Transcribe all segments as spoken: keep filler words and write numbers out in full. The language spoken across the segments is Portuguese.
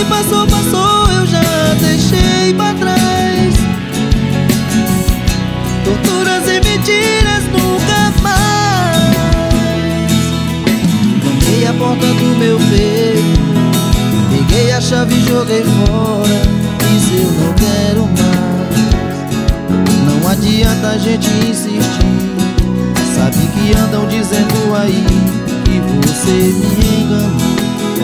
que passou, passou, eu já deixei pra trás. Torturas e mentiras nunca mais. Tranquei a porta do meu peito, peguei a chave e joguei fora. Disse eu não quero mais. Não adianta a gente insistir. Sabe que andam dizendo aí que você me enganou.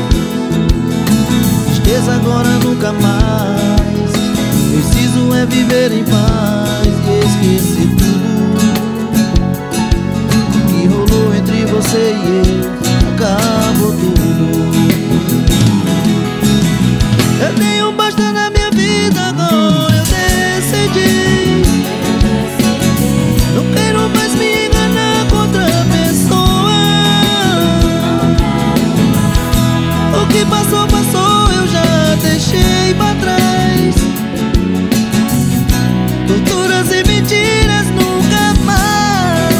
Tristeza agora nunca mais. Preciso é viver em paz e esquecer tudo que rolou entre você e eu. Acabou tudo. Eu tenho basta na minha vida, agora eu decidi. Não quero mais me enganar com outra pessoa. O que passou, passou, eu já deixei pra trás. Torturas e mentiras nunca mais.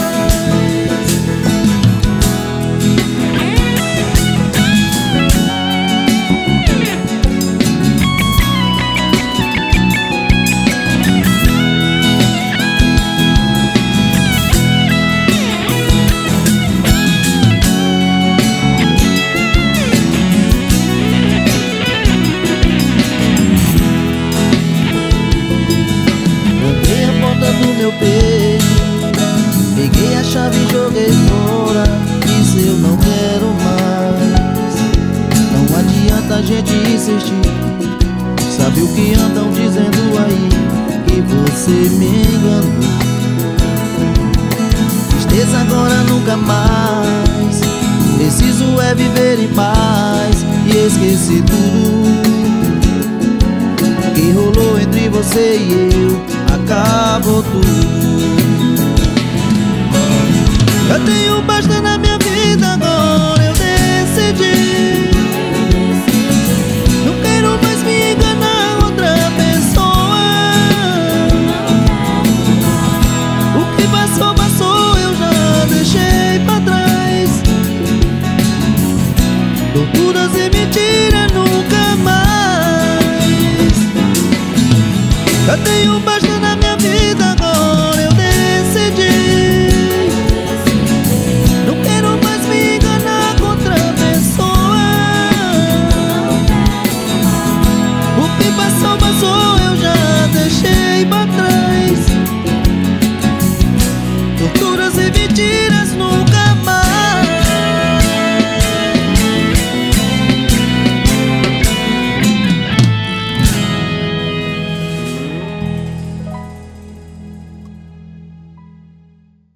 Meu peito, peguei a chave e joguei fora. Disse eu não quero mais. Não adianta a gente insistir. Sabe o que andam dizendo aí? Que você me enganou. Tristeza agora nunca mais. Preciso é viver em paz e esquecer tudo que rolou entre você e eu. Acabou tudo. Eu tenho basta na minha vida, agora eu decidi. Não quero mais me enganar com outra pessoa. O que passou, passou, eu já deixei pra trás. Torturas e mentiras nunca mais. Eu tenho basta